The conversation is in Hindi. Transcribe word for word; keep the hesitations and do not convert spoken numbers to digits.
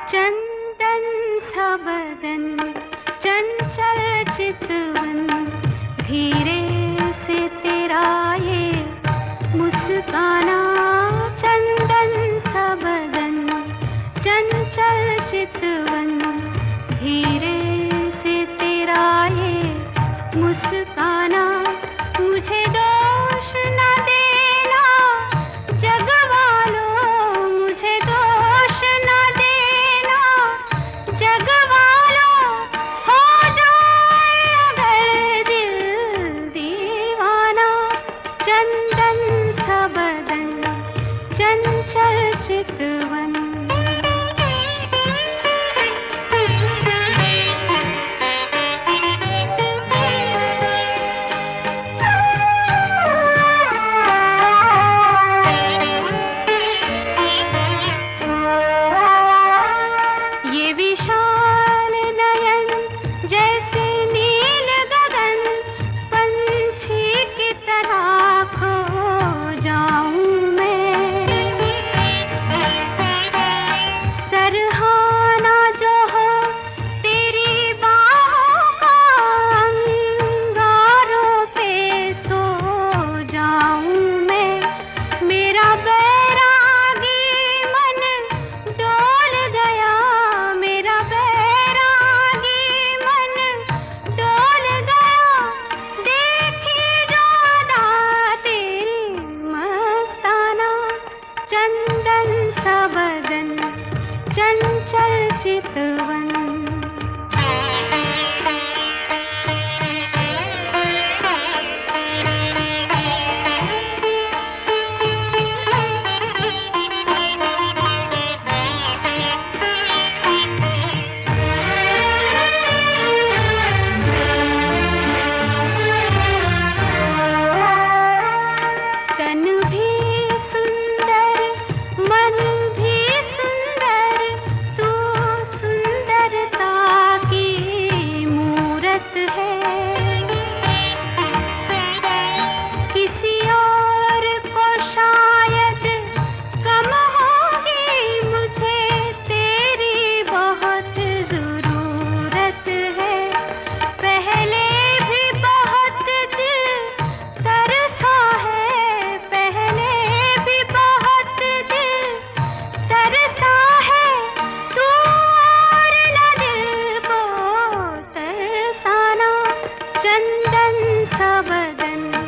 चंदन सा बदन चंचल चितवन, धीरे से तेरा ये मुस्काना। चंदन सा बदन चंचल चितवन, धीरे से तेरा ये मुस्काना। मुझे दोष न देना जग वालों, मुझे दोष न देना जग वालों। हो जाए अगर दिल दीवाना। चंदन सा बदन चंचल चितवन। विशाल नयन जैसे नील गगन, पंछी की तरह खो जाऊं मैं। सरहाना जो हो तेरी बाहों का, अंगारों पे सो जाऊं मैं। मेरा बैरागी मन डोल गया, चंदन सा बदन चंचल चितवन। तन भी सुंदर मन भी सुंदर, तू सुंदरता की मूरत है। किसी और को शायद कम होगी, मुझे तेरी बहुत जरूरत है। पहले भी बहुत दिल तरसा है, पहले भी बहुत दिल तरसा है। तू और न दिल को तरसाना। चंदन सा बदन